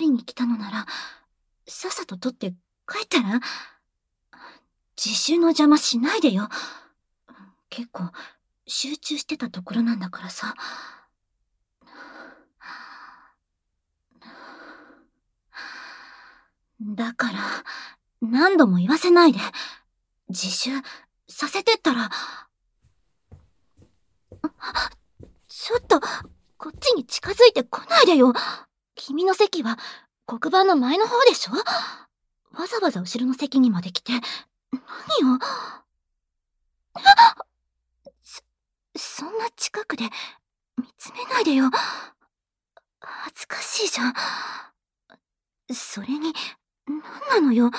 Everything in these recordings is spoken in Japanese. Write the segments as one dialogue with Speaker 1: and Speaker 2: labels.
Speaker 1: りに来たのなら、さっさと取って帰ったら？自習の邪魔しないでよ。結構、集中してたところなんだからさ。だから、何度も言わせないで。自習させてったら。ちょっと、こっちに近づいてこないでよ。君の席は黒板の前の方でしょ？わざわざ後ろの席にまで来て、何を。そんな近くで見つめないでよ。恥ずかしいじゃん。それに、何なのよ。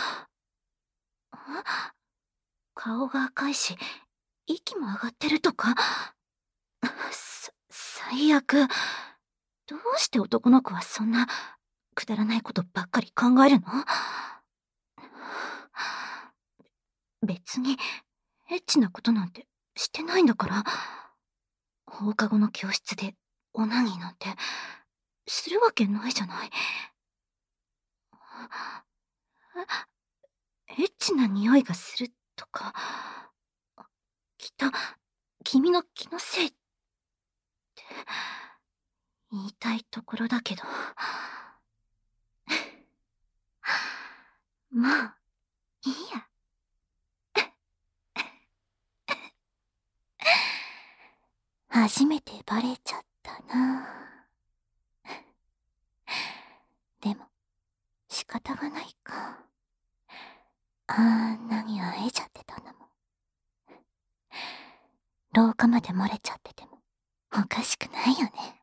Speaker 1: 顔が赤いし、息も上がってるとか。最悪。どうして男の子はそんな、くだらないことばっかり考えるの？別に、エッチなことなんてしてないんだから。放課後の教室でオナニーなんて、するわけないじゃない。エッチな匂いがするとか、きっと、君の気のせいって言いたいところだけど。もう、いいや。初めてバレちゃったな。でも、仕方がないか。あんなに会えちゃってたんだもん。廊下まで漏れちゃってても、おかしくないよね。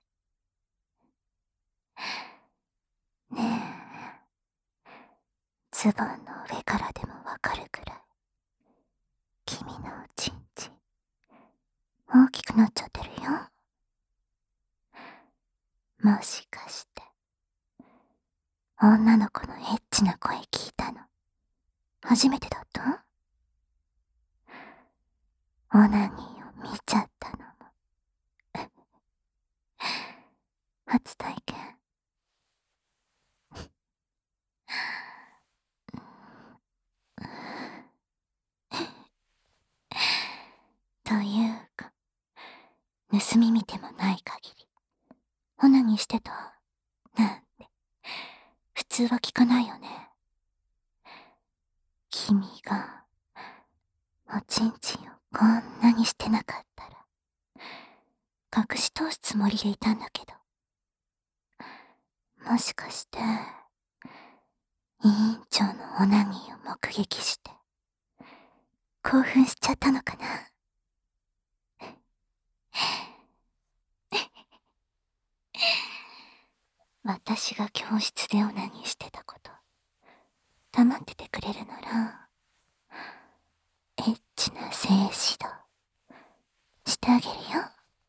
Speaker 1: ねえ、ズボンの上からでもわかるくらい、君のおちんちん、大きくなっちゃってるよ。もしかして、女の子のエッチな声聞いたの、初めてだった？オナニーを見ちゃったのも、初体験？というか、盗み見てもない限り、オナニーしてたなんて、普通は聞かないよね。君が、おちんちんをこんなにしてなかったら、隠し通すつもりでいたんだけど、もしかして、委員長のオナニーを目撃して、興奮しちゃったのかな。私が教室でオナニーしてたこと、黙っててくれるなら、エッチな性指導、してあげるよ。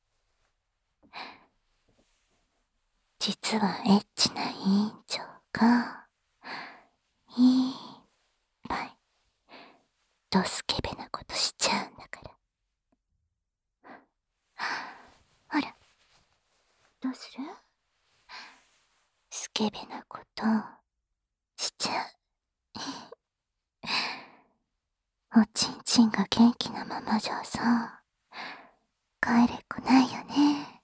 Speaker 1: 実はエッチな委員長が、いっぱい、ドスケベなことしちゃうんだから。ほら、どうする？スケベなことしちゃう。おちんちんが元気なままじゃさ、帰れっこないよね。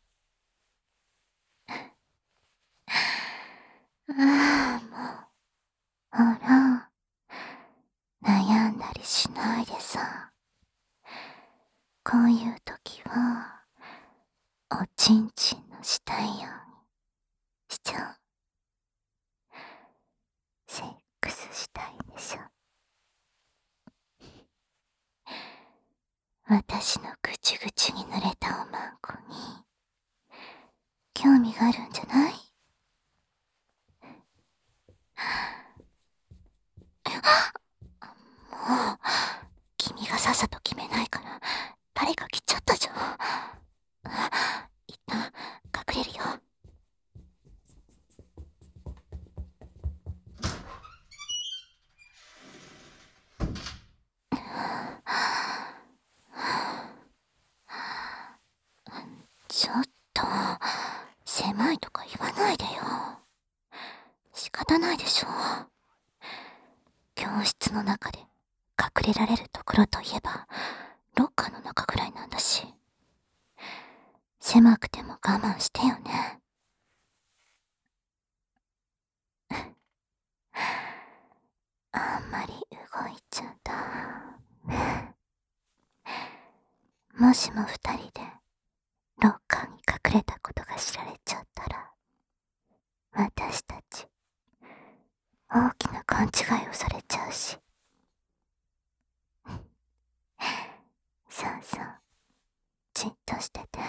Speaker 1: ああ、もう、ほら、悩んだりしないでさ。こういう時は、おちんちんのしたいようにしちゃう。セックスしたいでしょ。私のぐちゅぐちゅに濡れたおまんこに、興味があるんじゃない？もう、君がさっさと決めないから、誰か来ちゃったじゃん。一旦、隠れるよ。ちょっと、狭いとか言わないでよ。仕方方ないでしょ。教室の中で隠れられるところといえば、ロッカーの中くらいなんだし。狭くても我慢してよね。あんまり動いちゃダメ。もしも二人でロッカーに隠れたことが知られちゃったら、私たち大きな勘違いをされちゃうし。そうそう、じっとしてて。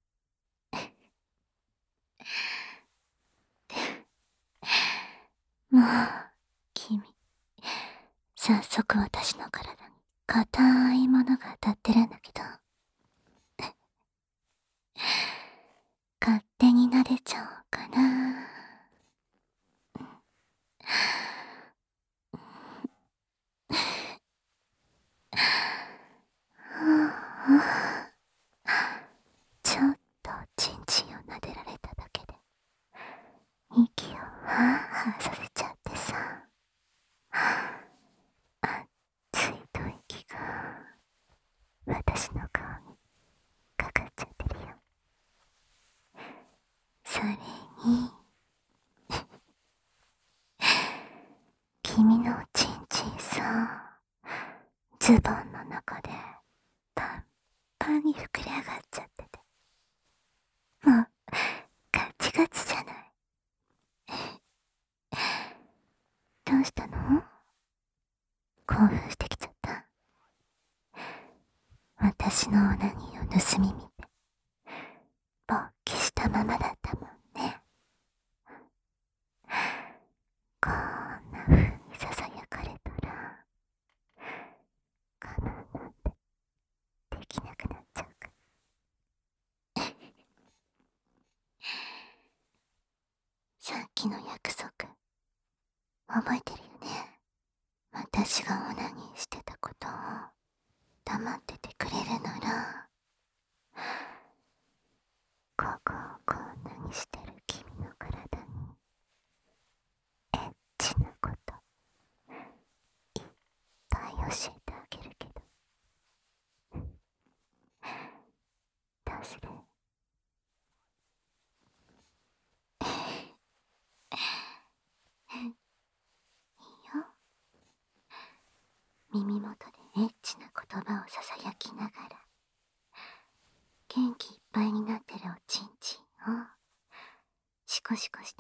Speaker 1: もう、君、早速私の体に硬いものが当たってるんだけど、勝手に撫でちゃおうかな。ちょっとチンチンを撫でられただけで息をハーハーさせちゃってさ、熱い吐息が私の顔にかかっちゃってるよ。それに君のチンチンさ、ズボンの中でパンパンに膨れ上がっちゃってて、もうガチガチじゃない。どうしたの？興奮してきちゃった？私のオナニーを盗み見て勃起したままだったもんね。こんな風にささやかれたら我慢なんてできなくなっちゃうから。さっきの約束覚えてるよね。私がオナニーしてたことを黙っててくれるなら、ここをこんなにしてる君の体にエッチなこといっぱい教えてあげるけど、どうする？いいよ。耳元でエッチな言葉をささやきながら、元気いっぱいになってるおちんちんをシコシコして